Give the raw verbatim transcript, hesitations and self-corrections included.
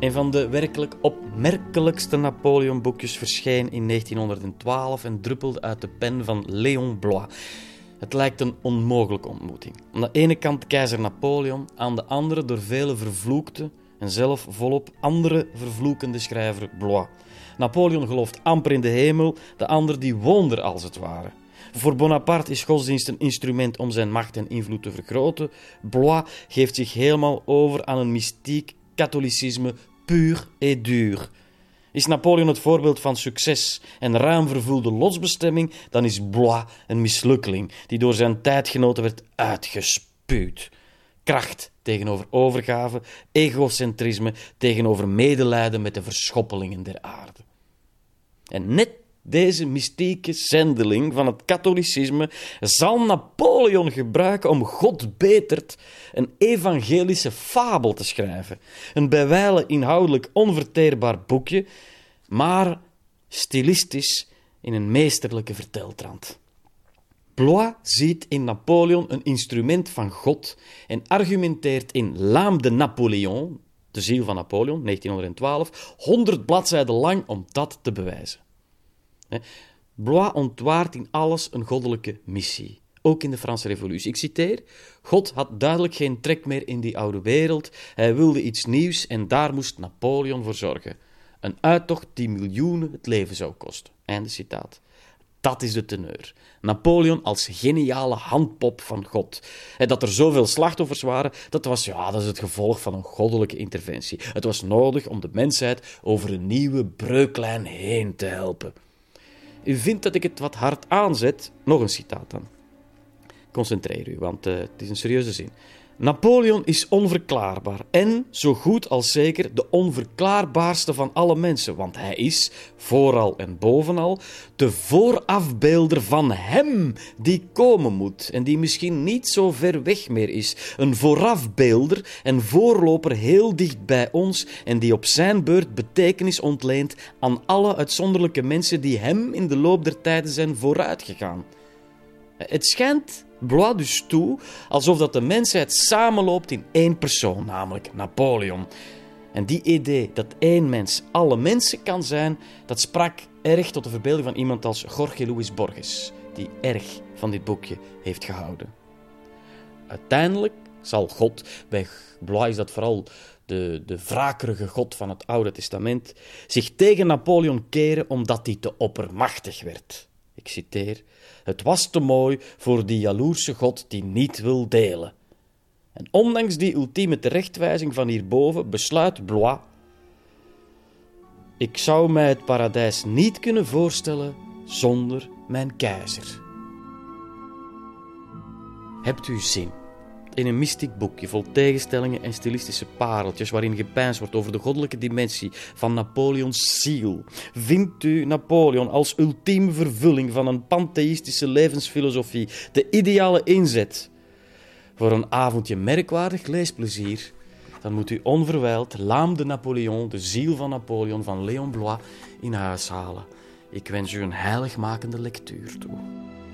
Een van de werkelijk opmerkelijkste Napoleon-boekjes verscheen in negentienhonderdtwaalf en druppelde uit de pen van Léon Bloy. Het lijkt een onmogelijke ontmoeting. Aan de ene kant keizer Napoleon, aan de andere door velen vervloekte en zelf volop andere vervloekende schrijver Bloy. Napoleon gelooft amper in de hemel, de ander die woont er als het ware. Voor Bonaparte is godsdienst een instrument om zijn macht en invloed te vergroten. Bloy geeft zich helemaal over aan een mystiek katholicisme puur et duur. Is Napoleon het voorbeeld van succes en ruim vervulde lotsbestemming, dan is Bloy een mislukkeling die door zijn tijdgenoten werd uitgespuwd. Kracht tegenover overgave, egocentrisme tegenover medelijden met de verschoppelingen der aarde. En net deze mystieke zendeling van het katholicisme zal Napoleon gebruiken om God betert een evangelische fabel te schrijven. Een bijwijlen inhoudelijk onverteerbaar boekje, maar stilistisch in een meesterlijke verteltrand. Bloy ziet in Napoleon een instrument van God en argumenteert in L'âme de Napoléon, de ziel van Napoleon, negentienhonderdtwaalf, honderd bladzijden lang om dat te bewijzen. Bloy ontwaart in alles een goddelijke missie, ook in de Franse Revolutie. Ik citeer: God had duidelijk geen trek meer in die oude wereld, hij wilde iets nieuws en daar moest Napoleon voor zorgen. Een uittocht die miljoenen het leven zou kosten. Einde citaat. Dat is de teneur. Napoleon als geniale handpop van God. En dat er zoveel slachtoffers waren, dat was ja, dat is het gevolg van een goddelijke interventie. Het was nodig om de mensheid over een nieuwe breuklijn heen te helpen. U vindt dat ik het wat hard aanzet? Nog een citaat dan. Concentreer u, want uh, het is een serieuze zin. Napoleon is onverklaarbaar en, zo goed als zeker, de onverklaarbaarste van alle mensen, want hij is, vooral en bovenal, de voorafbeelder van hem die komen moet en die misschien niet zo ver weg meer is. Een voorafbeelder en voorloper heel dicht bij ons en die op zijn beurt betekenis ontleent aan alle uitzonderlijke mensen die hem in de loop der tijden zijn vooruitgegaan. Het schijnt Bloy dus toe alsof dat de mensheid samenloopt in één persoon, namelijk Napoleon. En die idee dat één mens alle mensen kan zijn, dat sprak erg tot de verbeelding van iemand als Jorge Luis Borges, die erg van dit boekje heeft gehouden. Uiteindelijk zal God, bij Bloy is dat vooral de, de wrakerige God van het Oude Testament, zich tegen Napoleon keren omdat hij te oppermachtig werd. Ik citeer: het was te mooi voor die jaloerse God die niet wil delen. En ondanks die ultieme terechtwijzing van hierboven besluit Bloy: ik zou mij het paradijs niet kunnen voorstellen zonder mijn keizer. Hebt u zin in een mystiek boekje vol tegenstellingen en stilistische pareltjes waarin gepeinsd wordt over de goddelijke dimensie van Napoleons ziel? Vindt u Napoleon als ultieme vervulling van een pantheïstische levensfilosofie de ideale inzet voor een avondje merkwaardig leesplezier? Dan moet u onverwijld L'âme de Napoléon, de ziel van Napoleon van Léon Bloy, in huis halen. Ik wens u een heiligmakende lectuur toe.